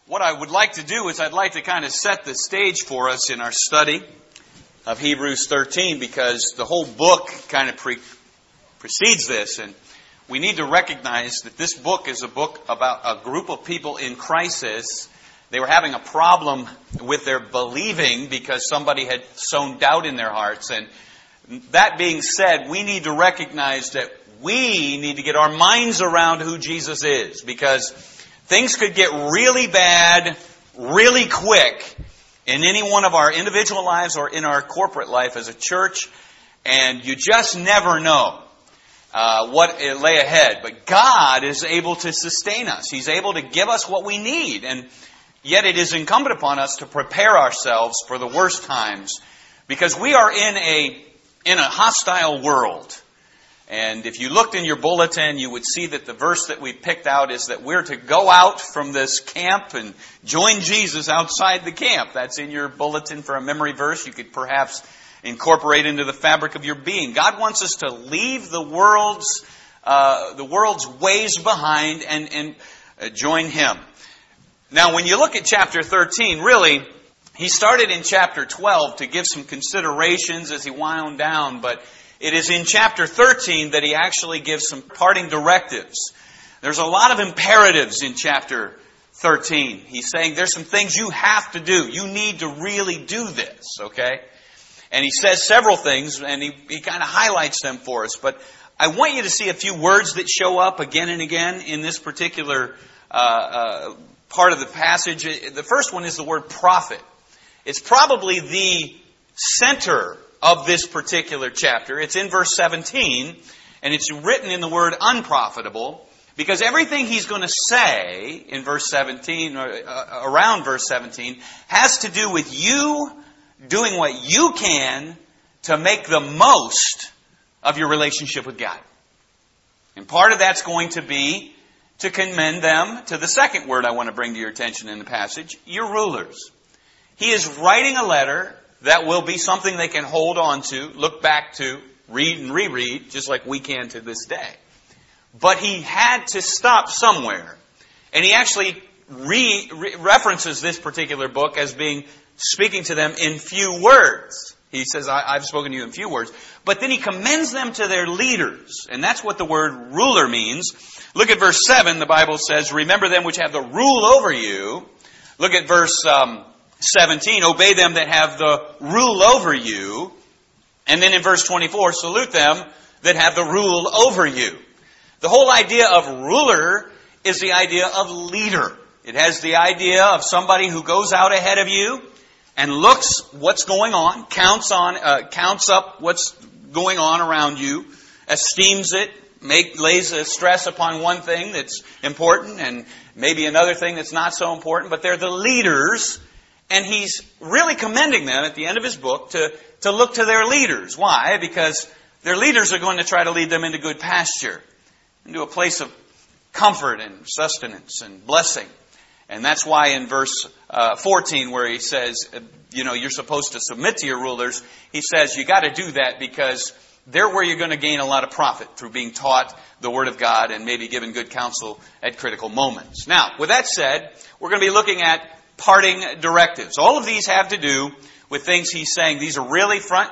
What I would like to do is I'd like to kind of set the stage for us in our study of Hebrews 13, because the whole book kind of precedes this, and we need to recognize that this book is a book about a group of people in crisis. They were having a problem with their believing because somebody had sown doubt in their hearts. And that being said, we need to recognize that we need to get our minds around who Jesus is, because things could get really bad really quick in any one of our individual lives or in our corporate life as a church, and you just never know what it lay ahead. But God is able to sustain us. He's able to give us what we need, and yet it is incumbent upon us to prepare ourselves for the worst times, because we are in a hostile world. And if you looked in your bulletin, you would see that the verse that we picked out is that we're to go out from this camp and join Jesus outside the camp. That's in your bulletin for a memory verse you could perhaps incorporate into the fabric of your being. God wants us to leave the world's ways behind and join Him. Now, when you look at chapter 13, really, he started in chapter 12 to give some considerations as he wound down, but it is in chapter 13 that he actually gives some parting directives. There's a lot of imperatives in chapter 13. He's saying there's some things you have to do. You need to really do this, okay? And he says several things, and he kind of highlights them for us. But I want you to see a few words that show up again and again in this particular part of the passage. The first one is the word prophet. It's probably the center of this particular chapter. It's in verse 17, and it's written in the word unprofitable, because everything he's going to say in verse 17, or around verse 17, has to do with you doing what you can to make the most of your relationship with God. And part of that's going to be to commend them to the second word I want to bring to your attention in the passage, your rulers. He is writing a letter that will be something they can hold on to, look back to, read and reread, just like we can to this day. But he had to stop somewhere. And he actually references this particular book as being speaking to them in few words. He says, I've spoken to you in few words. But then he commends them to their leaders. And that's what the word ruler means. Look at verse 7. The Bible says, remember them which have the rule over you. Look at verse 17, obey them that have the rule over you. And then in verse 24, salute them that have the rule over you. The whole idea of ruler is the idea of leader. It has the idea of somebody who goes out ahead of you and looks what's going on, counts up what's going on around you, esteems it, lays a stress upon one thing that's important and maybe another thing that's not so important, but they're the leaders. And he's really commending them at the end of his book to look to their leaders. Why? Because their leaders are going to try to lead them into good pasture, into a place of comfort and sustenance and blessing. And that's why in verse 14, where he says, you're supposed to submit to your rulers, he says you got to do that because they're where you're going to gain a lot of profit through being taught the Word of God and maybe given good counsel at critical moments. Now, with that said, we're going to be looking at parting directives. All of these have to do with things he's saying. These are really front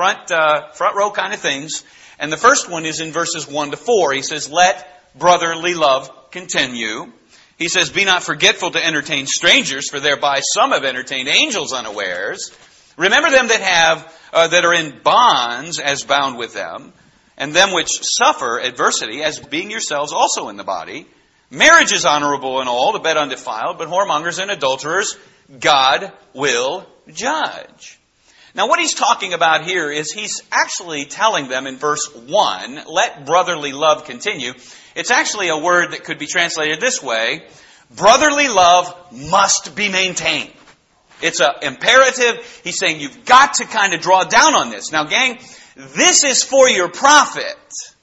row kind of things. And the first one is in verses 1 to 4. He says, let brotherly love continue. He says, be not forgetful to entertain strangers, for thereby some have entertained angels unawares. Remember them that are in bonds as bound with them, and them which suffer adversity as being yourselves also in the body. Marriage is honorable in all, the bed undefiled, but whoremongers and adulterers God will judge. Now what he's talking about here is he's actually telling them in verse 1, let brotherly love continue. It's actually a word that could be translated this way, brotherly love must be maintained. It's an imperative. He's saying you've got to kind of draw down on this. Now gang, this is for your profit.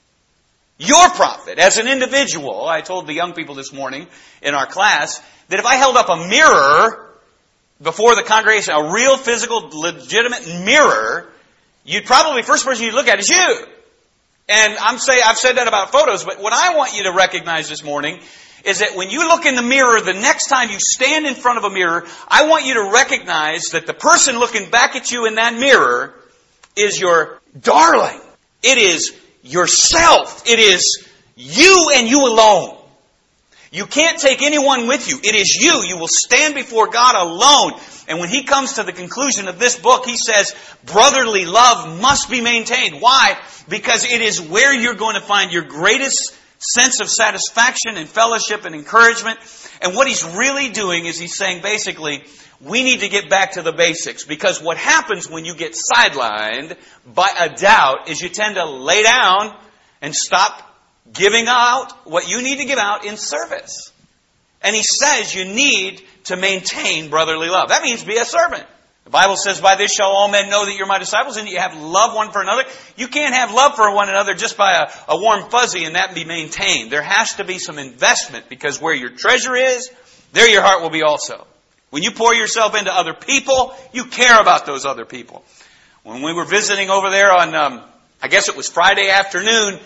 Your profit as an individual. I told the young people this morning in our class that if I held up a mirror before the congregation, a real physical, legitimate mirror, you'd probably, first person you'd look at is you. And I've said that about photos, but what I want you to recognize this morning is that when you look in the mirror, the next time you stand in front of a mirror, I want you to recognize that the person looking back at you in that mirror is your darling. It is yourself. It is you and you alone. You can't take anyone with you. It is you. You will stand before God alone. And when He comes to the conclusion of this book, He says, brotherly love must be maintained. Why? Because it is where you're going to find your greatest sense of satisfaction and fellowship and encouragement. And what He's really doing is He's saying basically, we need to get back to the basics. Because what happens when you get sidelined by a doubt is you tend to lay down and stop giving out what you need to give out in service. And He says you need to maintain brotherly love. That means be a servant. The Bible says, by this shall all men know that you're my disciples, and that you have love one for another. You can't have love for one another just by a warm fuzzy and that be maintained. There has to be some investment, because where your treasure is, there your heart will be also. When you pour yourself into other people, you care about those other people. When we were visiting over there on, I guess it was Friday afternoon,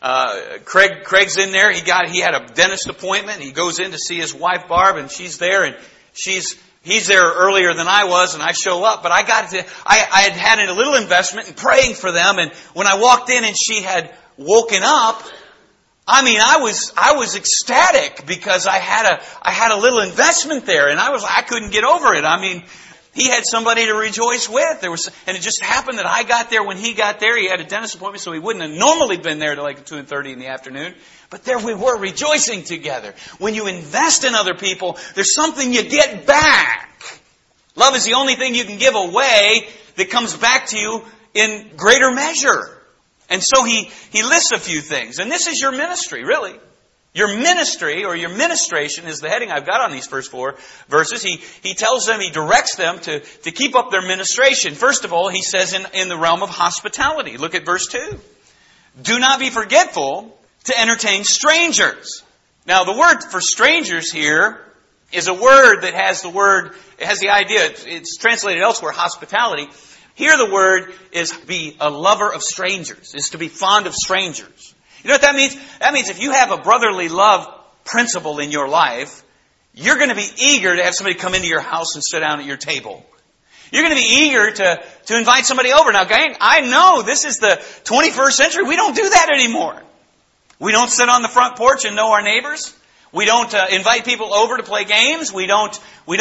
Craig's in there. He had a dentist appointment. He goes in to see his wife Barb, and she's there, and he's there earlier than I was, and I show up. But I had had a little investment in praying for them, and when I walked in and she had woken up, I mean, I was ecstatic because I had a little investment there, and I couldn't get over it. I mean, he had somebody to rejoice with. And it just happened that I got there when he got there. He had a dentist appointment, so he wouldn't have normally been there till like 2:30 in the afternoon. But there we were rejoicing together. When you invest in other people, there's something you get back. Love is the only thing you can give away that comes back to you in greater measure. And so he lists a few things. And this is your ministry, really. Your ministry, or your ministration, is the heading I've got on these first 4 verses. He tells them, he directs them to keep up their ministration. First of all, he says in the realm of hospitality. Look at verse 2. Do not be forgetful to entertain strangers. Now, the word for strangers here is a word that has the idea, it's translated elsewhere, hospitality. Here the word is be a lover of strangers, is to be fond of strangers. You know what that means? That means if you have a brotherly love principle in your life, you're going to be eager to have somebody come into your house and sit down at your table. You're going to be eager to invite somebody over. Now, gang, I know this is the 21st century. We don't do that anymore. We don't sit on the front porch and know our neighbors. We don't invite people over to play games. We don't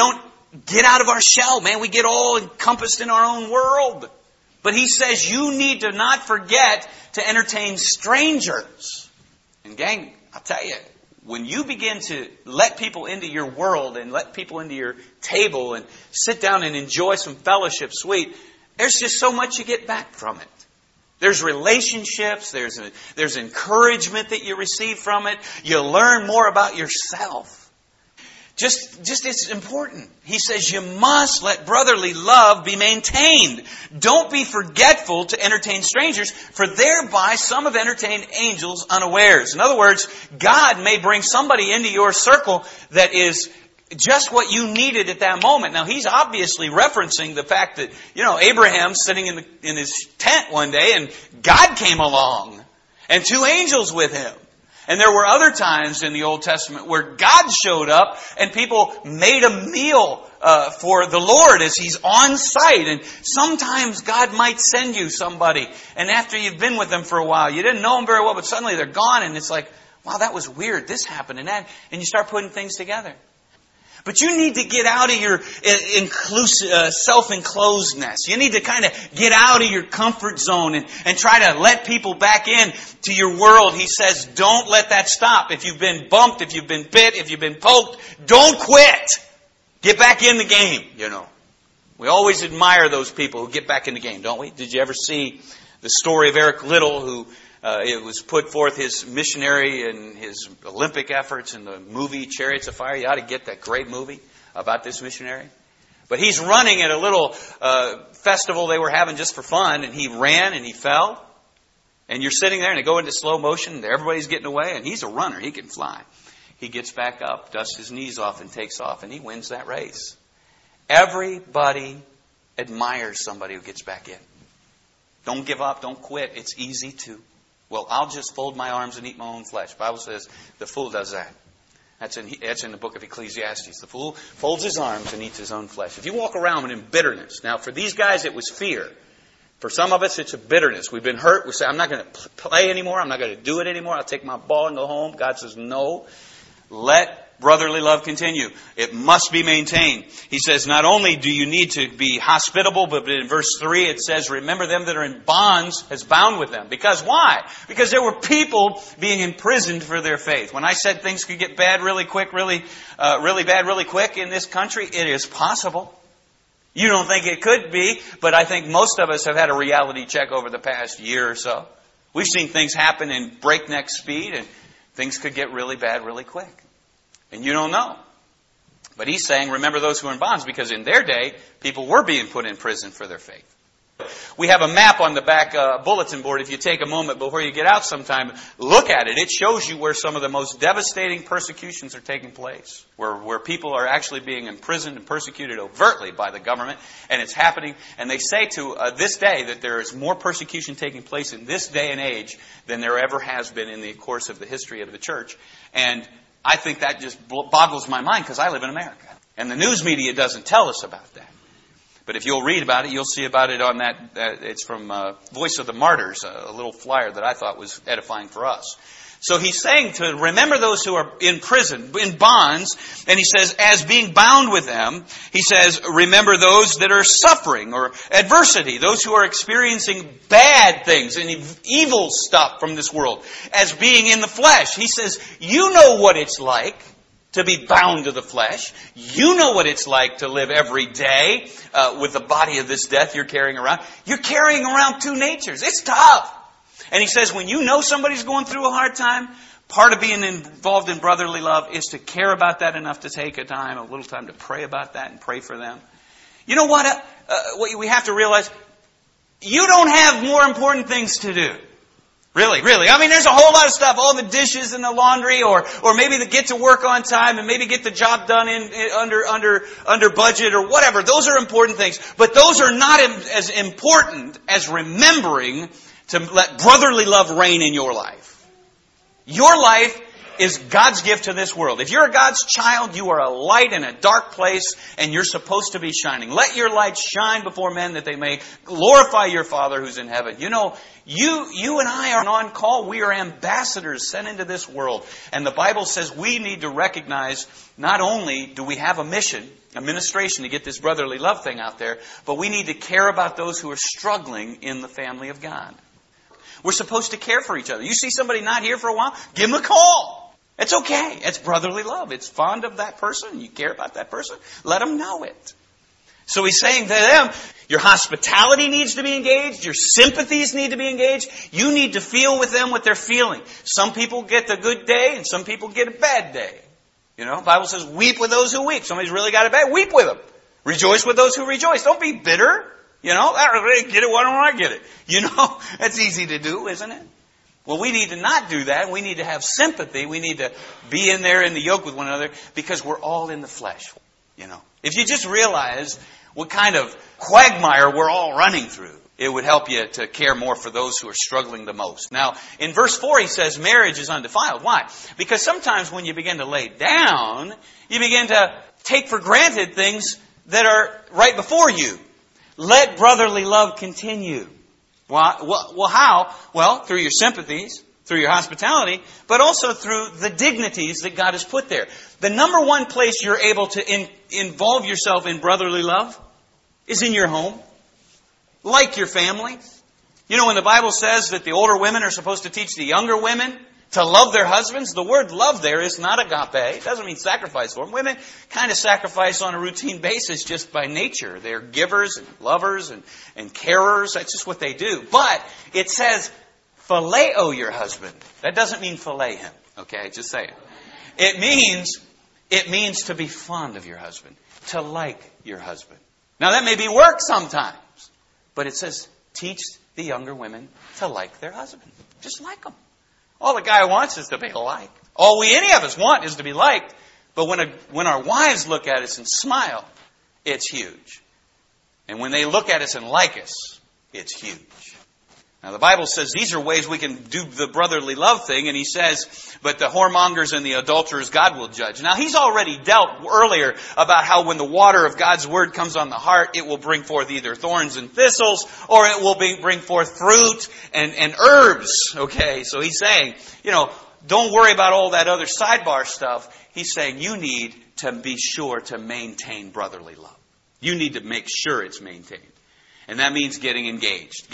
get out of our shell, man. We get all encompassed in our own world. But he says you need to not forget to entertain strangers. And gang, I'll tell you, when you begin to let people into your world and let people into your table and sit down and enjoy some fellowship, sweet, there's just so much you get back from it. There's relationships, there's encouragement that you receive from it. You learn more about yourself. Just it's important. He says you must let brotherly love be maintained. Don't be forgetful to entertain strangers, for thereby some have entertained angels unawares. In other words, God may bring somebody into your circle that is just what you needed at that moment. Now, he's obviously referencing the fact that, Abraham's sitting in his tent one day and God came along and 2 angels with him. And there were other times in the Old Testament where God showed up and people made a meal for the Lord as He's on site. And sometimes God might send you somebody, and after you've been with them for a while, you didn't know them very well, but suddenly they're gone, and it's like, wow, that was weird. This happened and that. And you start putting things together. But you need to get out of your self-enclosedness. You need to kind of get out of your comfort zone and try to let people back in to your world. He says, don't let that stop. If you've been bumped, if you've been bit, if you've been poked, don't quit. Get back in the game, We always admire those people who get back in the game, don't we? Did you ever see the story of Eric Liddell, who it was put forth his missionary and his Olympic efforts in the movie Chariots of Fire? You ought to get that great movie about this missionary. But he's running at a little festival they were having just for fun, and he ran and he fell. And you're sitting there and they go into slow motion, and everybody's getting away, and he's a runner. He can fly. He gets back up, dusts his knees off, and takes off, and he wins that race. Everybody admires somebody who gets back in. Don't give up. Don't quit. It's easy to. Well, I'll just fold my arms and eat my own flesh. The Bible says the fool does that. That's in the book of Ecclesiastes. The fool folds his arms and eats his own flesh. If you walk around in bitterness, now for these guys it was fear. For some of us it's a bitterness. We've been hurt. We say, I'm not going to play anymore. I'm not going to do it anymore. I'll take my ball and go home. God says, no. Let brotherly love continue. It must be maintained. He says, not only do you need to be hospitable, but in verse 3 it says, remember them that are in bonds as bound with them. Because why? Because there were people being imprisoned for their faith. When I said things could get bad really quick, really bad really quick in this country, it is possible. You don't think it could be, but I think most of us have had a reality check over the past year or so. We've seen things happen in breakneck speed, and things could get really bad really quick. And you don't know. But he's saying, remember those who are in bonds, because in their day, people were being put in prison for their faith. We have a map on the back bulletin board. If you take a moment before you get out sometime, look at it. It shows you where some of the most devastating persecutions are taking place. Where people are actually being imprisoned and persecuted overtly by the government. And it's happening. And they say to this day that there is more persecution taking place in this day and age than there ever has been in the course of the history of the church. And I think that just boggles my mind because I live in America. And the news media doesn't tell us about that. But if you'll read about it, you'll see about it on that. It's from Voice of the Martyrs, a little flyer that I thought was edifying for us. So he's saying to remember those who are in prison, in bonds, and he says, as being bound with them, he says, remember those that are suffering or adversity, those who are experiencing bad things and evil stuff from this world, as being in the flesh. He says, you know what it's like to be bound to the flesh. You know what it's like to live every day with the body of this death you're carrying around. You're carrying around two natures. It's tough. And he says when you know somebody's going through a hard time, part of being involved in brotherly love is to care about that enough to take a little time to pray about that and pray for them. You know what? What we have to realize, you don't have more important things to do. Really. I mean, there's a whole lot of stuff, all the dishes and the laundry, or maybe to get to work on time and maybe get the job done under budget or whatever. Those are important things. But those are not as important as remembering to let brotherly love reign in your life. Your life is God's gift to this world. If you're God's child, you are a light in a dark place, and you're supposed to be shining. Let your light shine before men that they may glorify your Father who's in heaven. You know, you and I are on call. We are ambassadors sent into this world. And the Bible says we need to recognize not only do we have a mission, a ministration to get this brotherly love thing out there, but we need to care about those who are struggling in the family of God. We're supposed to care for each other. You see somebody not here for a while, give them a call. It's okay. It's brotherly love. It's fond of that person. You care about that person. Let them know it. So he's saying to them, your hospitality needs to be engaged. Your sympathies need to be engaged. You need to feel with them what they're feeling. Some people get the good day and some people get a bad day. You know, the Bible says, weep with those who weep. Somebody's really got it bad. Weep with them. Rejoice with those who rejoice. Don't be bitter. You know, I get it. Why don't I get it? You know, that's easy to do, isn't it? Well, we need to not do that. We need to have sympathy. We need to be in there in the yoke with one another because we're all in the flesh. You know, if you just realize what kind of quagmire we're all running through, it would help you to care more for those who are struggling the most. Now, in verse 4, he says marriage is undefiled. Why? Because sometimes when you begin to lay down, you begin to take for granted things that are right before you. Let brotherly love continue. Well, how? Well, through your sympathies, through your hospitality, but also through the dignities that God has put there. The number one place you're able to involve yourself in brotherly love is in your home, like your family. You know, when the Bible says that the older women are supposed to teach the younger women to love their husbands, the word love there is not agape. It doesn't mean sacrifice for them. Women kind of sacrifice on a routine basis just by nature. They're givers and lovers and carers. That's just what they do. But it says, phileo your husband. That doesn't mean fillet him. Okay, just say it. It means to be fond of your husband, to like your husband. Now that may be work sometimes, but it says teach the younger women to like their husband. Just like them. All the guy wants is to be liked. All any of us want is to be liked. But when our wives look at us and smile, it's huge. And when they look at us and like us, it's huge. Now, the Bible says these are ways we can do the brotherly love thing, and he says, but the whoremongers and the adulterers God will judge. Now, he's already dealt earlier about how when the water of God's Word comes on the heart, it will bring forth either thorns and thistles, or it will bring forth fruit and herbs. Okay, so he's saying, don't worry about all that other sidebar stuff. He's saying you need to be sure to maintain brotherly love. You need to make sure it's maintained. And that means getting engaged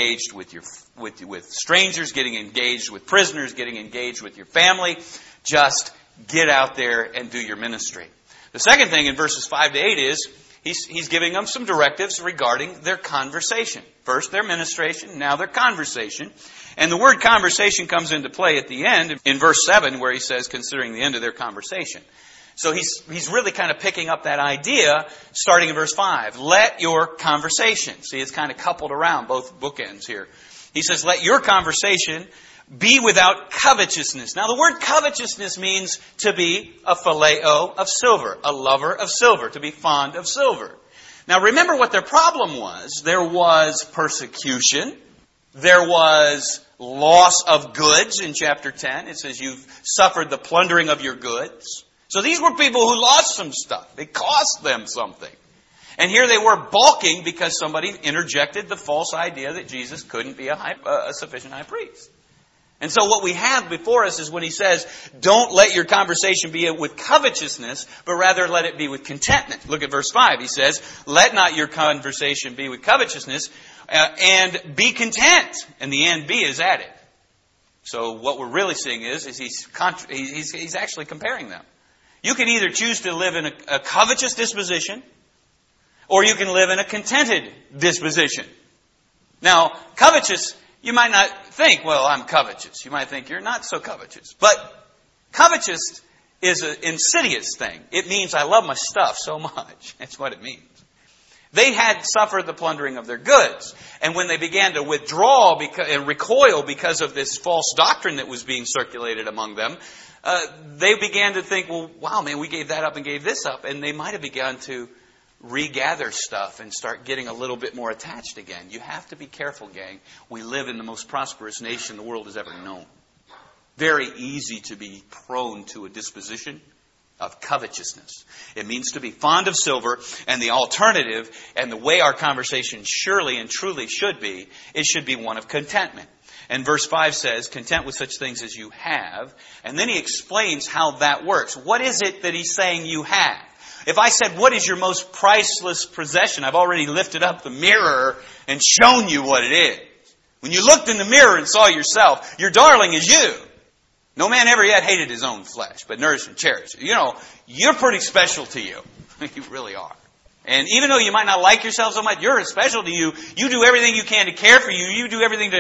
with strangers, getting engaged with prisoners, getting engaged with your family. Just get out there and do your ministry. The second thing in verses 5 to 8 is he's giving them some directives regarding their conversation. First their ministration, now their conversation. And the word conversation comes into play at the end in verse 7 where he says, considering the end of their conversation. So he's really kind of picking up that idea starting in verse 5. Let your conversation. See, it's kind of coupled around both bookends here. He says, let your conversation be without covetousness. Now, the word covetousness means to be a phileo of silver, a lover of silver, to be fond of silver. Now, remember what their problem was. There was persecution. There was loss of goods in chapter 10. It says you've suffered the plundering of your goods. So these were people who lost some stuff. It cost them something. And here they were balking because somebody interjected the false idea that Jesus couldn't be a sufficient high priest. And so what we have before us is when he says, don't let your conversation be with covetousness, but rather let it be with contentment. Look at verse 5. He says, let not your conversation be with covetousness, and be content. And the and be is added. So what we're really seeing is he's actually comparing them. You can either choose to live in a covetous disposition, or you can live in a contented disposition. Now, covetous, you might not think, well, I'm covetous. You might think you're not so covetous. But covetous is an insidious thing. It means I love my stuff so much. That's what it means. They had suffered the plundering of their goods. And when they began to withdraw and recoil because of this false doctrine that was being circulated among them, they began to think, well, wow, man, we gave that up and gave this up. And they might have begun to regather stuff and start getting a little bit more attached again. You have to be careful, gang. We live in the most prosperous nation the world has ever known. Very easy to be prone to a disposition of covetousness. It means to be fond of silver, and the alternative, and the way our conversation surely and truly should be, it should be one of contentment. And verse 5 says, content with such things as you have. And then he explains how that works. What is it that he's saying you have? If I said, what is your most priceless possession? I've already lifted up the mirror and shown you what it is. When you looked in the mirror and saw yourself, your darling is you. No man ever yet hated his own flesh, but nourished and cherished. You're pretty special to you. You really are. And even though you might not like yourself so much, you're special to you. You do everything you can to care for you. You do everything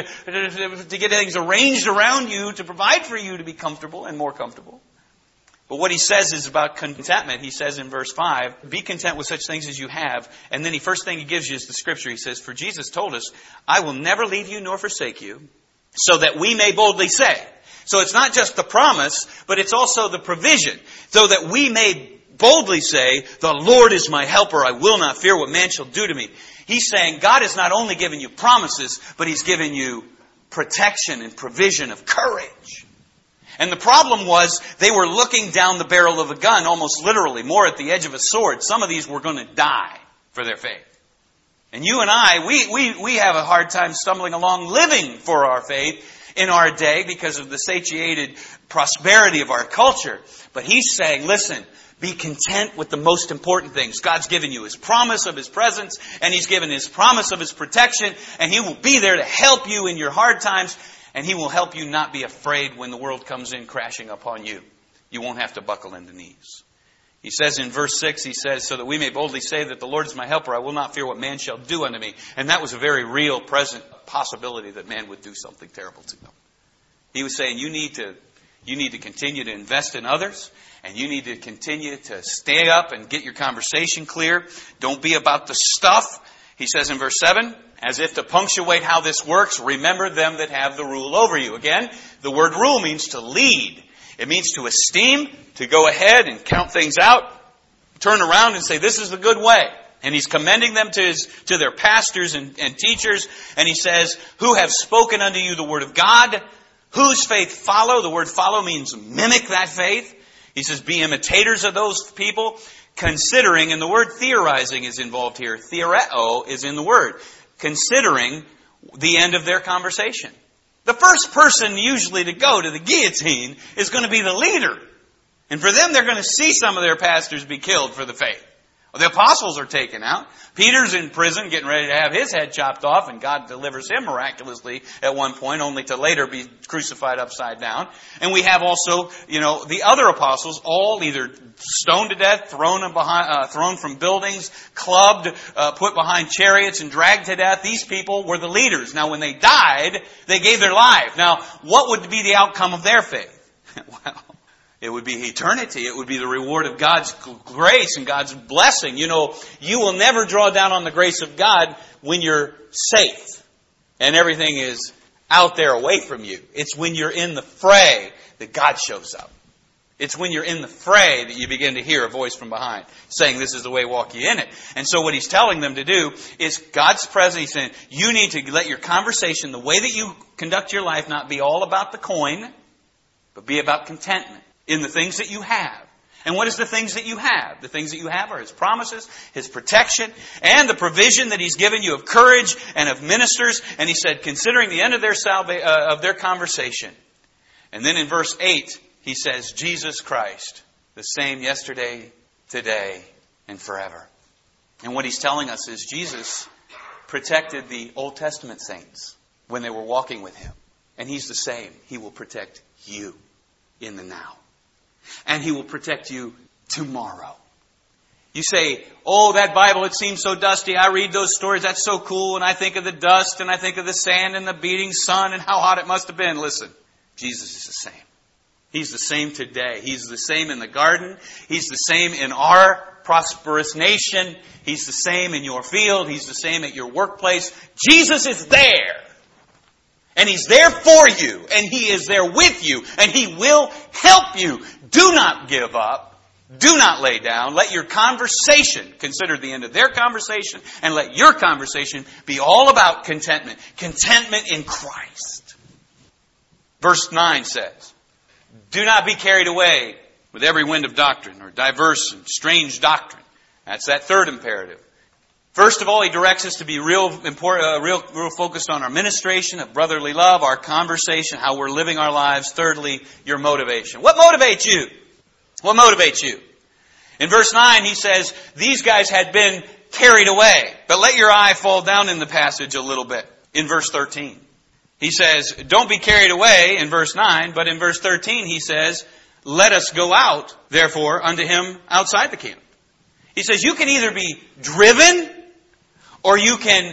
to get things arranged around you, to provide for you to be comfortable and more comfortable. But what he says is about contentment. He says in verse 5, be content with such things as you have. And then the first thing he gives you is the scripture. He says, for Jesus told us, I will never leave you nor forsake you, so that we may boldly say. So it's not just the promise, but it's also the provision, so that we may boldly say, the Lord is my helper, I will not fear what man shall do to me. He's saying God has not only given you promises, but He's given you protection and provision of courage. And the problem was they were looking down the barrel of a gun, almost literally, more at the edge of a sword. Some of these were going to die for their faith. And you and I, we have a hard time stumbling along living for our faith in our day because of the satiated prosperity of our culture. But he's saying, listen, be content with the most important things. God's given you His promise of His presence, and He's given His promise of His protection, and He will be there to help you in your hard times, and He will help you not be afraid when the world comes in crashing upon you. You won't have to buckle in the knees. He says in verse 6, he says, so that we may boldly say that the Lord is my helper, I will not fear what man shall do unto me. And that was a very real, present possibility that man would do something terrible to them. He was saying, you need to continue to invest in others, and you need to continue to stay up and get your conversation clear. Don't be about the stuff. He says in verse 7, as if to punctuate how this works, remember them that have the rule over you. Again, the word rule means to lead. It means to esteem, to go ahead and count things out, turn around and say, this is the good way. And he's commending them to their pastors and teachers. And he says, who have spoken unto you the word of God, whose faith follow. The word follow means mimic that faith. He says, be imitators of those people, considering, and the word theorizing is involved here. Theoreo is in the word. Considering the end of their conversation. The first person usually to go to the guillotine is going to be the leader. And for them, they're going to see some of their pastors be killed for the faith. The apostles are taken out. Peter's in prison getting ready to have his head chopped off, and God delivers him miraculously at one point, only to later be crucified upside down. And we have also, the other apostles all either stoned to death, thrown from buildings, clubbed, put behind chariots and dragged to death. These people were the leaders. Now when they died, they gave their life. Now what would be the outcome of their faith? Well, it would be eternity. It would be the reward of God's grace and God's blessing. You will never draw down on the grace of God when you're safe and everything is out there away from you. It's when you're in the fray that God shows up. It's when you're in the fray that you begin to hear a voice from behind saying, this is the way, walk ye in it. And so what he's telling them to do is God's presence. He's saying, you need to let your conversation, the way that you conduct your life, not be all about the coin, but be about contentment in the things that you have. And what is the things that you have? The things that you have are His promises, His protection, and the provision that He's given you of courage and of ministers. And He said, considering the end of their conversation. And then in verse 8, He says, Jesus Christ, the same yesterday, today, and forever. And what He's telling us is Jesus protected the Old Testament saints when they were walking with Him. And He's the same. He will protect you in the now. And He will protect you tomorrow. You say, oh, that Bible, it seems so dusty. I read those stories. That's so cool. And I think of the dust and I think of the sand and the beating sun and how hot it must have been. Listen, Jesus is the same. He's the same today. He's the same in the garden. He's the same in our prosperous nation. He's the same in your field. He's the same at your workplace. Jesus is there. And He's there for you. And He is there with you. And He will help you. Do not give up. Do not lay down. Let your conversation, consider the end of their conversation, and let your conversation be all about contentment. Contentment in Christ. Verse 9 says, do not be carried away with every wind of doctrine or diverse and strange doctrine. That's that third imperative. First of all, He directs us to be real focused on our ministration of brotherly love, our conversation, how we're living our lives. Thirdly, your motivation. What motivates you? What motivates you? In verse 9, he says, these guys had been carried away. But let your eye fall down in the passage a little bit. In verse 13. He says, don't be carried away in verse 9, but in verse 13 he says, let us go out, therefore, unto Him outside the camp. He says, you can either be driven or you can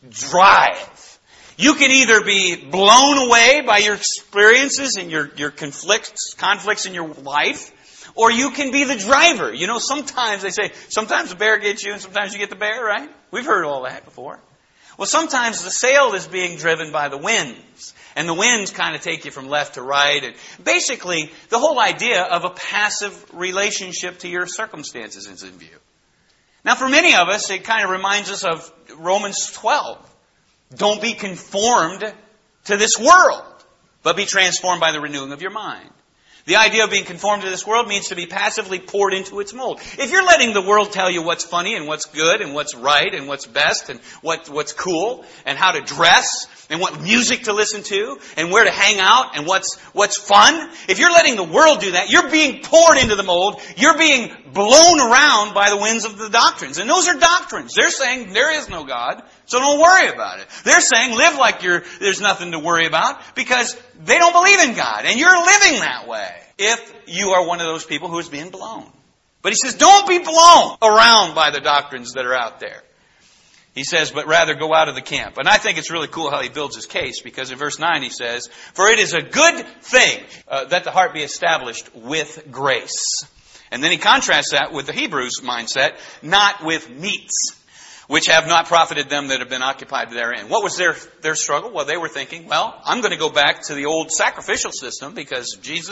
drive. You can either be blown away by your experiences and your conflicts in your life, or you can be the driver. Sometimes they say, sometimes the bear gets you and sometimes you get the bear, right? We've heard all that before. Well, sometimes the sail is being driven by the winds. And the winds kind of take you from left to right. And basically, the whole idea of a passive relationship to your circumstances is in view. Now, for many of us, it kind of reminds us of Romans 12. Don't be conformed to this world, but be transformed by the renewing of your mind. The idea of being conformed to this world means to be passively poured into its mold. If you're letting the world tell you what's funny and what's good and what's right and what's best and what's cool and how to dress and what music to listen to and where to hang out and what's fun, if you're letting the world do that, you're being poured into the mold. You're being blown around by the winds of the doctrines. And those are doctrines. They're saying there is no God, so don't worry about it. They're saying live like there's nothing to worry about because they don't believe in God. And you're living that way if you are one of those people who is being blown. But he says, don't be blown around by the doctrines that are out there. He says, but rather go out of the camp. And I think it's really cool how he builds his case, because in verse 9 he says, for it is a good thing that the heart be established with grace. And then he contrasts that with the Hebrews mindset, not with meats, which have not profited them that have been occupied therein. What was their struggle? Well, they were thinking, well, I'm going to go back to the old sacrificial system because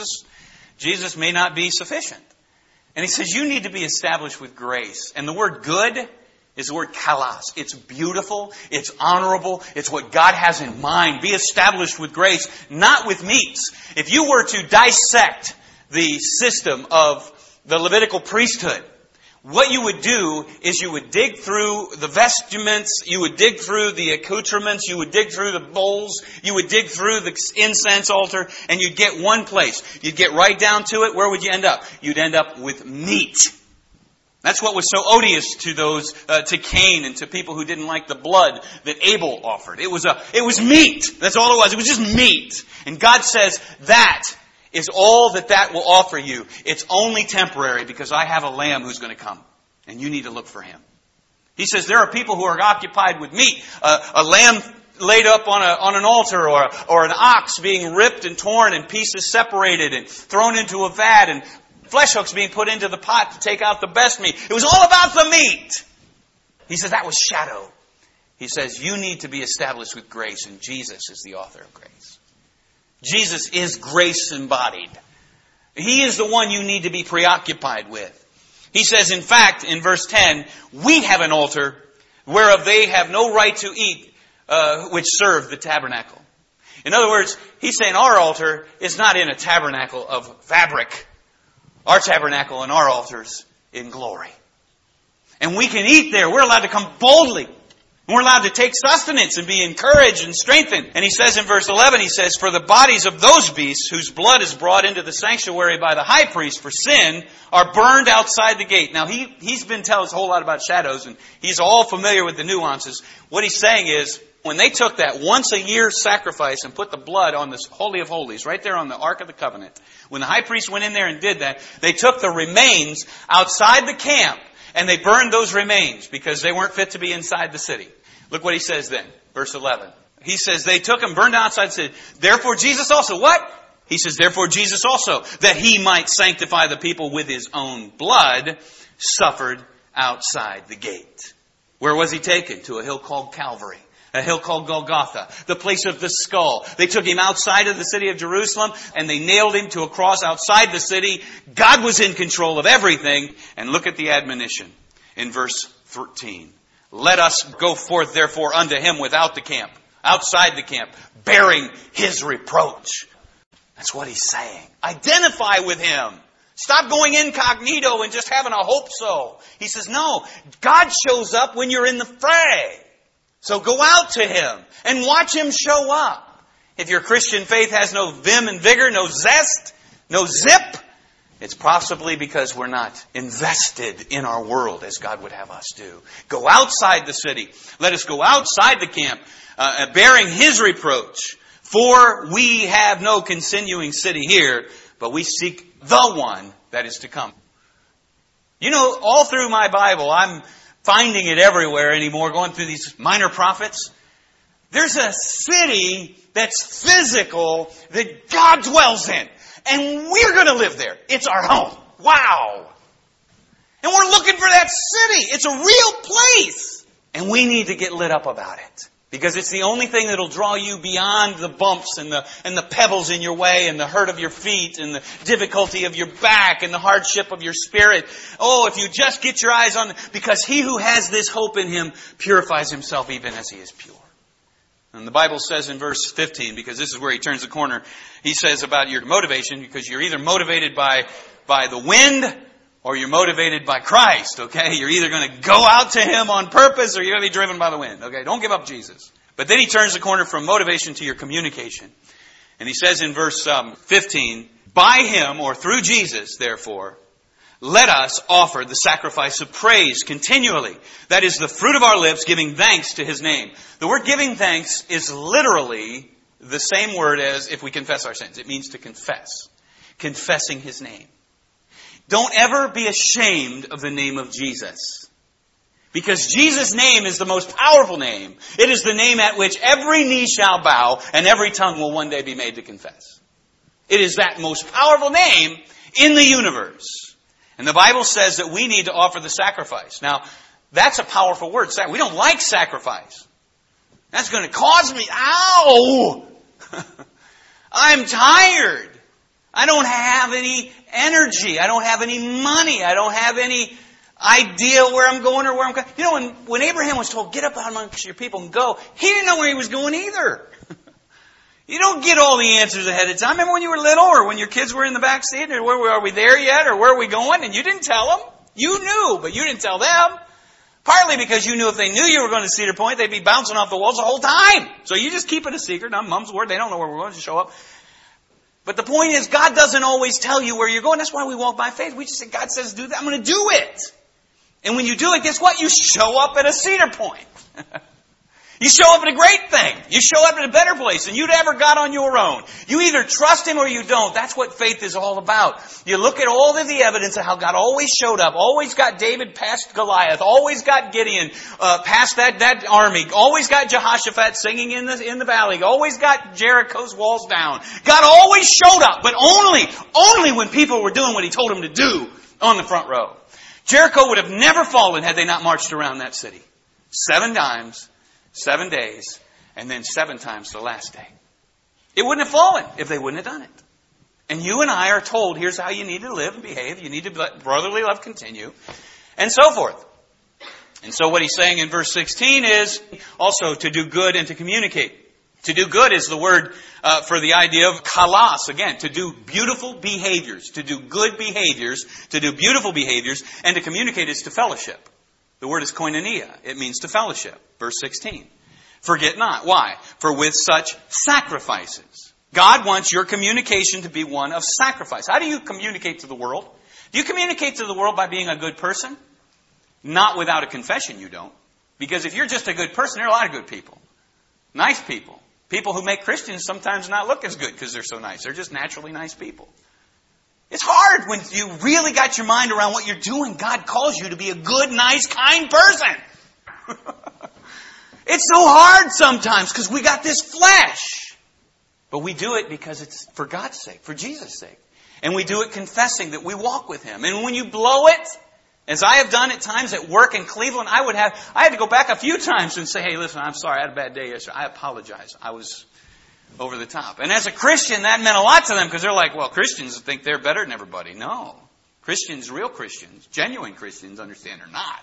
Jesus may not be sufficient. And he says, you need to be established with grace. And the word good is the word kalos. It's beautiful. It's honorable. It's what God has in mind. Be established with grace, not with meats. If you were to dissect the system of the Levitical priesthood, what you would do is you would dig through the vestments, you would dig through the accoutrements, you would dig through the bowls, you would dig through the incense altar, and you'd get one place. You'd get right down to it. Where would you end up? You'd end up with meat. That's what was so odious to those, to Cain and to people who didn't like the blood that Abel offered. It was meat. That's all it was. It was just meat. And God says that is all that will offer you. It's only temporary because I have a lamb who's going to come. And you need to look for him. He says there are people who are occupied with meat. A lamb laid up on an altar, or an ox being ripped and torn and pieces separated and thrown into a vat, and flesh hooks being put into the pot to take out the best meat. It was all about the meat. He says that was shadow. He says you need to be established with grace, and Jesus is the author of grace. Jesus is grace embodied. He is the one you need to be preoccupied with. He says, in fact, in verse 10, we have an altar whereof they have no right to eat, which serve the tabernacle. In other words, he's saying our altar is not in a tabernacle of fabric. Our tabernacle and our altars in glory. And we can eat there. We're allowed to come boldly. We're allowed to take sustenance and be encouraged and strengthened. And he says in verse 11, he says, for the bodies of those beasts whose blood is brought into the sanctuary by the high priest for sin are burned outside the gate. Now he's been telling us a whole lot about shadows, and he's all familiar with the nuances. What he's saying is, when they took that once a year sacrifice and put the blood on this Holy of Holies, right there on the Ark of the Covenant, when the high priest went in there and did that, they took the remains outside the camp and they burned those remains because they weren't fit to be inside the city. Look what he says then, verse 11. He says they took them, burned outside the city. Therefore Jesus also, what? He says, therefore Jesus also, that he might sanctify the people with his own blood, suffered outside the gate. Where was he taken? To a hill called Calvary. A hill called Golgotha, the place of the skull. They took him outside of the city of Jerusalem and they nailed him to a cross outside the city. God was in control of everything. And look at the admonition in verse 13. Let us go forth therefore unto him without the camp, outside the camp, bearing his reproach. That's what he's saying. Identify with him. Stop going incognito and just having a hope so. He says, no, God shows up when you're in the fray. So go out to him and watch him show up. If your Christian faith has no vim and vigor, no zest, no zip, it's possibly because we're not invested in our world as God would have us do. Go outside the city. Let us go outside the camp, bearing his reproach. For we have no continuing city here, but we seek the one that is to come. You know, all through my Bible, I'm finding it everywhere anymore, going through these minor prophets. There's a city that's physical that God dwells in. And we're going to live there. It's our home. Wow. And we're looking for that city. It's a real place. And we need to get lit up about it. Because it's the only thing that'll draw you beyond the bumps and the pebbles in your way and the hurt of your feet and the difficulty of your back and the hardship of your spirit. Oh, if you just get your eyes on, because he who has this hope in him purifies himself even as he is pure. And the Bible says in verse 15, because this is where he turns the corner, he says about your motivation, because you're either motivated by the wind or you're motivated by Christ, okay? You're either going to go out to him on purpose or you're going to be driven by the wind, okay? Don't give up Jesus. But then he turns the corner from motivation to your communication. And he says in verse 15, by him, or through Jesus, therefore, let us offer the sacrifice of praise continually. That is the fruit of our lips, giving thanks to his name. The word giving thanks is literally the same word as if we confess our sins. It means to confess. Confessing his name. Don't ever be ashamed of the name of Jesus. Because Jesus' name is the most powerful name. It is the name at which every knee shall bow and every tongue will one day be made to confess. It is that most powerful name in the universe. And the Bible says that we need to offer the sacrifice. Now, that's a powerful word. We don't like sacrifice. That's going to cause me, ow! I'm tired. I don't have any energy. I don't have any money. I don't have any idea where I'm going or where I'm going. You know, when Abraham was told, get up out amongst your people and go, he didn't know where he was going either. You don't get all the answers ahead of time. Remember when you were little or when your kids were in the back seat or are we there yet or where are we going? And you didn't tell them. You knew, but you didn't tell them. Partly because you knew if they knew you were going to Cedar Point, they'd be bouncing off the walls the whole time. So you just keep it a secret. On Mom's word, they don't know where we're going to show up. But the point is, God doesn't always tell you where you're going. That's why we walk by faith. We just say, God says do that. I'm going to do it. And when you do it, guess what? You show up at a Cedar Point. You show up at a great thing. You show up at a better place than you'd ever got on your own. You either trust Him or you don't. That's what faith is all about. You look at all of the evidence of how God always showed up, always got David past Goliath, always got Gideon past that army, always got Jehoshaphat singing in the valley, always got Jericho's walls down. God always showed up, but only when people were doing what He told them to do on the front row. Jericho would have never fallen had they not marched around that city 7 times. 7 days, and then 7 times the last day. It wouldn't have fallen if they wouldn't have done it. And you and I are told, here's how you need to live and behave. You need to let brotherly love continue, and so forth. And so what he's saying in verse 16 is also to do good and to communicate. To do good is the word for the idea of kalos. Again, to do beautiful behaviors, to do good behaviors, to do beautiful behaviors, and to communicate is to fellowship. The word is koinonia. It means to fellowship. Verse 16. Forget not. Why? For with such sacrifices. God wants your communication to be one of sacrifice. How do you communicate to the world? Do you communicate to the world by being a good person? Not without a confession, you don't. Because if you're just a good person, there are a lot of good people. Nice people. People who make Christians sometimes not look as good because they're so nice. They're just naturally nice people. It's hard when you really got your mind around what you're doing. God calls you to be a good, nice, kind person. It's so hard sometimes because we got this flesh. But we do it because it's for God's sake, for Jesus' sake. And we do it confessing that we walk with Him. And when you blow it, as I have done at times at work in Cleveland, I had to go back a few times and say, hey, listen, I'm sorry, I had a bad day yesterday. I apologize. I was over the top. And as a Christian, that meant a lot to them because they're like, well, Christians think they're better than everybody. No. Christians, real Christians, genuine Christians understand they're not.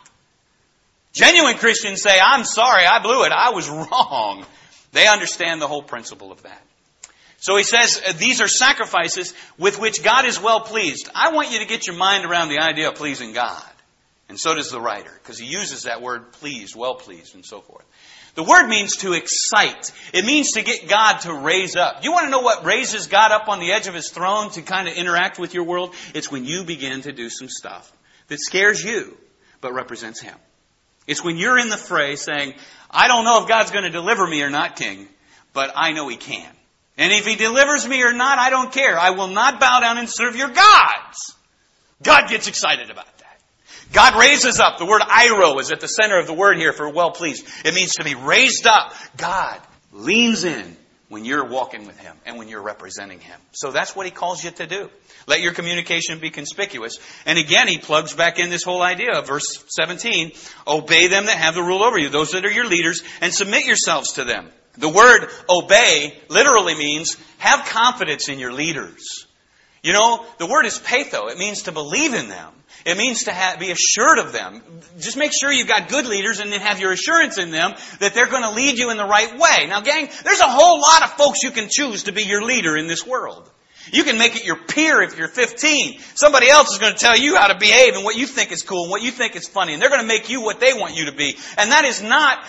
Genuine Christians say, I'm sorry, I blew it. I was wrong. They understand the whole principle of that. So he says, these are sacrifices with which God is well pleased. I want you to get your mind around the idea of pleasing God. And so does the writer, because he uses that word pleased, well pleased, and so forth. The word means to excite. It means to get God to raise up. You want to know what raises God up on the edge of His throne to kind of interact with your world? It's when you begin to do some stuff that scares you, but represents Him. It's when you're in the fray saying, I don't know if God's going to deliver me or not, King, but I know He can. And if He delivers me or not, I don't care. I will not bow down and serve your gods. God gets excited about that. God raises up. The word iro is at the center of the word here for well pleased. It means to be raised up. God leans in when you're walking with Him and when you're representing Him. So that's what He calls you to do. Let your communication be conspicuous. And again, he plugs back in this whole idea of verse 17. Obey them that have the rule over you, those that are your leaders, and submit yourselves to them. The word obey literally means have confidence in your leaders. You know, the word is patho. It means to believe in them. It means to be assured of them. Just make sure you've got good leaders and then have your assurance in them that they're going to lead you in the right way. Now, gang, there's a whole lot of folks you can choose to be your leader in this world. You can make it your peer if you're 15. Somebody else is going to tell you how to behave and what you think is cool and what you think is funny. And they're going to make you what they want you to be. And that is not,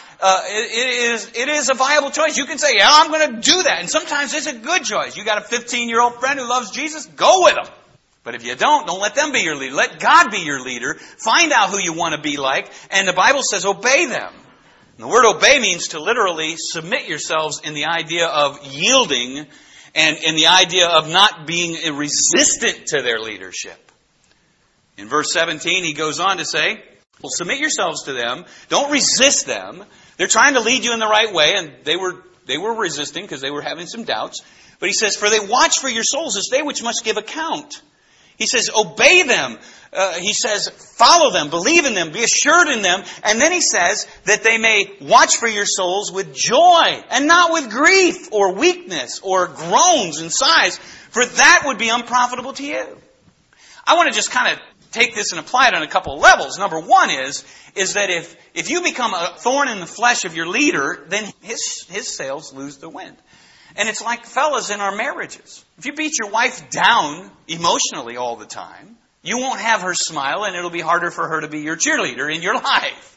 it is a viable choice. You can say, yeah, I'm going to do that. And sometimes it's a good choice. You got a 15-year-old friend who loves Jesus, go with him. But if you don't let them be your leader. Let God be your leader. Find out who you want to be like. And the Bible says obey them. And the word obey means to literally submit yourselves in the idea of yielding and in the idea of not being resistant to their leadership. In verse 17, he goes on to say, well, submit yourselves to them. Don't resist them. They're trying to lead you in the right way, and they were resisting because they were having some doubts. But he says, for they watch for your souls as they which must give account. He says, obey them. He says, follow them, believe in them, be assured in them. And then he says that they may watch for your souls with joy and not with grief or weakness or groans and sighs, for that would be unprofitable to you. I want to just kind of take this and apply it on a couple of levels. Number one is that if you become a thorn in the flesh of your leader, then his sails lose the wind. And it's like, fellas, in our marriages. If you beat your wife down emotionally all the time, you won't have her smile, and it'll be harder for her to be your cheerleader in your life.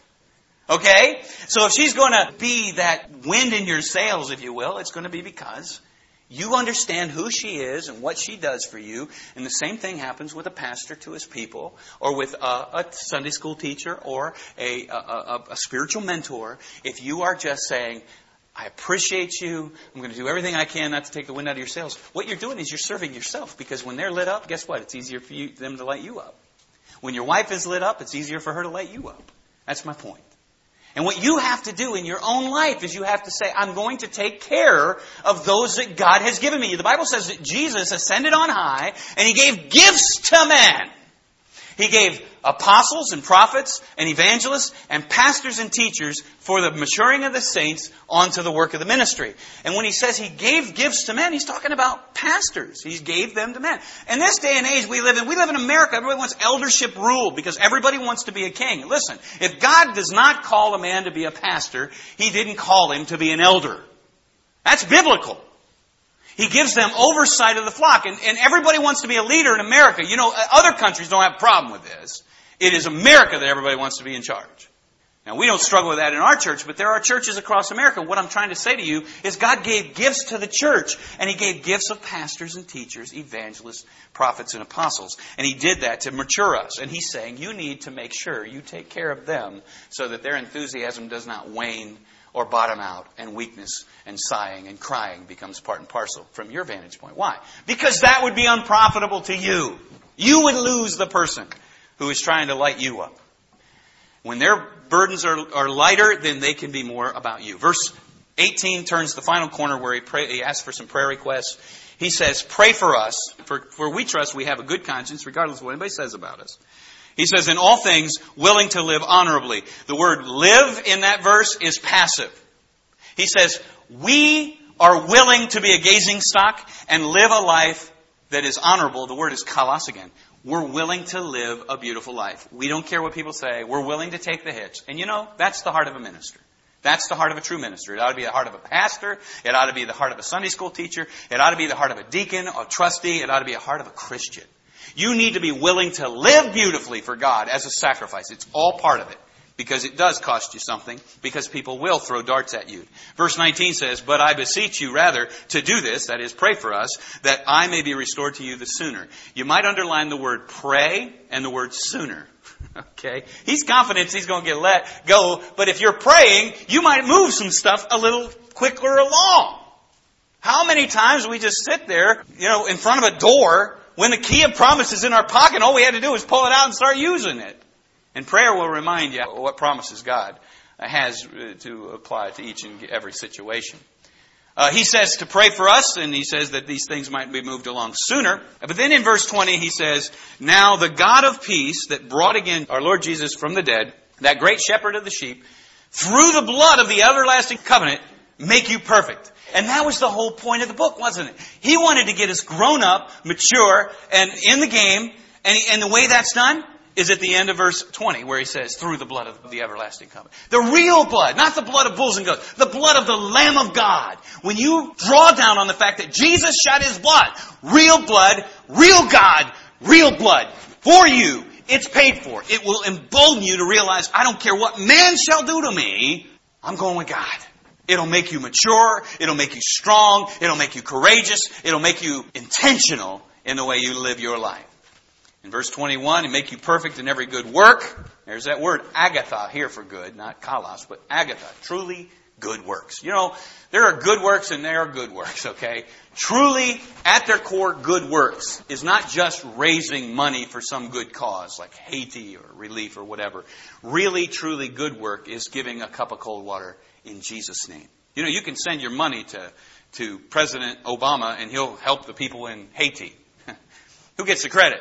Okay? So if she's going to be that wind in your sails, if you will, it's going to be because you understand who she is and what she does for you. And the same thing happens with a pastor to his people, or with a Sunday school teacher, or a spiritual mentor. If you are just saying, I appreciate you, I'm going to do everything I can not to take the wind out of your sails, what you're doing is you're serving yourself. Because when they're lit up, guess what? It's easier for them to light you up. When your wife is lit up, it's easier for her to light you up. That's my point. And what you have to do in your own life is you have to say, I'm going to take care of those that God has given me. The Bible says that Jesus ascended on high and He gave gifts to men. He gave apostles and prophets and evangelists and pastors and teachers for the maturing of the saints onto the work of the ministry. And when He says He gave gifts to men, He's talking about pastors. He gave them to men. In this day and age we live in America, everybody wants eldership rule because everybody wants to be a king. Listen, if God does not call a man to be a pastor, He didn't call him to be an elder. That's biblical. He gives them oversight of the flock. And everybody wants to be a leader in America. You know, other countries don't have a problem with this. It is America that everybody wants to be in charge. Now, we don't struggle with that in our church, but there are churches across America. What I'm trying to say to you is God gave gifts to the church. And He gave gifts of pastors and teachers, evangelists, prophets, and apostles. And He did that to mature us. And He's saying, you need to make sure you take care of them so that their enthusiasm does not wane or bottom out, and weakness and sighing and crying becomes part and parcel from your vantage point. Why? Because that would be unprofitable to you. You would lose the person who is trying to light you up. When their burdens are lighter, then they can be more about you. Verse 18 turns the final corner where he asks for some prayer requests. He says, pray for us, for we trust we have a good conscience, regardless of what anybody says about us. He says, in all things, willing to live honorably. The word live in that verse is passive. He says, we are willing to be a gazing stock and live a life that is honorable. The word is kalos again. We're willing to live a beautiful life. We don't care what people say. We're willing to take the hits. And you know, that's the heart of a minister. That's the heart of a true minister. It ought to be the heart of a pastor. It ought to be the heart of a Sunday school teacher. It ought to be the heart of a deacon, a trustee. It ought to be the heart of a Christian. You need to be willing to live beautifully for God as a sacrifice. It's all part of it. Because it does cost you something. Because people will throw darts at you. Verse 19 says, but I beseech you rather to do this, that is, pray for us, that I may be restored to you the sooner. You might underline the word pray and the word sooner. Okay? He's confident he's going to get let go. But if you're praying, you might move some stuff a little quicker along. How many times we just sit there, in front of a door when the key of promise is in our pocket, all we had to do was pull it out and start using it. And prayer will remind you what promises God has to apply to each and every situation. He says to pray for us, and he says that these things might be moved along sooner. But then in verse 20 he says, now the God of peace that brought again our Lord Jesus from the dead, that great shepherd of the sheep, through the blood of the everlasting covenant, make you perfect. And that was the whole point of the book, wasn't it? He wanted to get us grown up, mature, and in the game. And the way that's done is at the end of verse 20, where he says, through the blood of the everlasting covenant. The real blood, not the blood of bulls and goats, the blood of the Lamb of God. When you draw down on the fact that Jesus shed His blood, real blood, real God, real blood, for you, it's paid for. It will embolden you to realize, I don't care what man shall do to me, I'm going with God. It'll make you mature. It'll make you strong. It'll make you courageous. It'll make you intentional in the way you live your life. In verse 21, and make you perfect in every good work. There's that word agatha here for good, not kalos, but agatha, truly good works. There are good works and there are good works, okay? Truly, at their core, good works is not just raising money for some good cause, like Haiti or relief or whatever. Really, truly good work is giving a cup of cold water in Jesus' name. You can send your money to President Obama and he'll help the people in Haiti. Who gets the credit?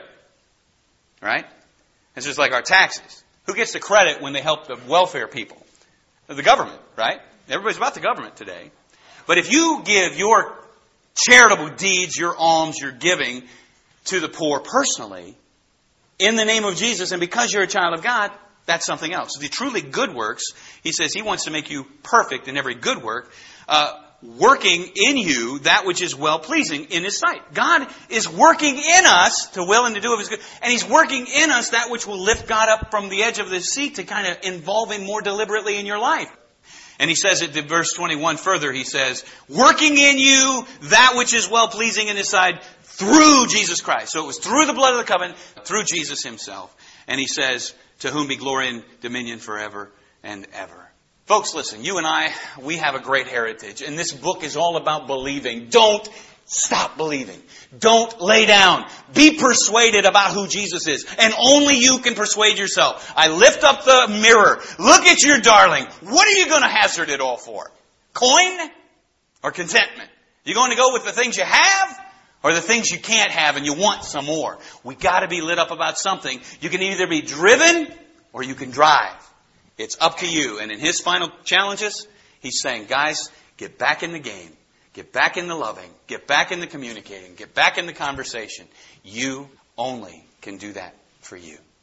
Right? It's just like our taxes. Who gets the credit when they help the welfare people? The government, right? Everybody's about the government today. But if you give your charitable deeds, your alms, your giving to the poor personally, in the name of Jesus, and because you're a child of God, that's something else. The truly good works, he says he wants to make you perfect in every good work, working in you that which is well-pleasing in His sight. God is working in us to will and to do of His good. And He's working in us that which will lift God up from the edge of the seat to kind of involve Him more deliberately in your life. And he says it in verse 21 further. He says, working in you that which is well-pleasing in His sight through Jesus Christ. So it was through the blood of the covenant, through Jesus Himself. And he says, to whom be glory and dominion forever and ever. Folks, listen, you and I, we have a great heritage. And this book is all about believing. Don't stop believing. Don't lay down. Be persuaded about who Jesus is. And only you can persuade yourself. I lift up the mirror. Look at your darling. What are you going to hazard it all for? Coin or contentment? You going to go with the things you have or the things you can't have and you want some more? We got to be lit up about something. You can either be driven or you can drive. It's up to you. And in his final challenges, he's saying, guys, get back in the game. Get back in the loving. Get back in the communicating. Get back in the conversation. You only can do that for you.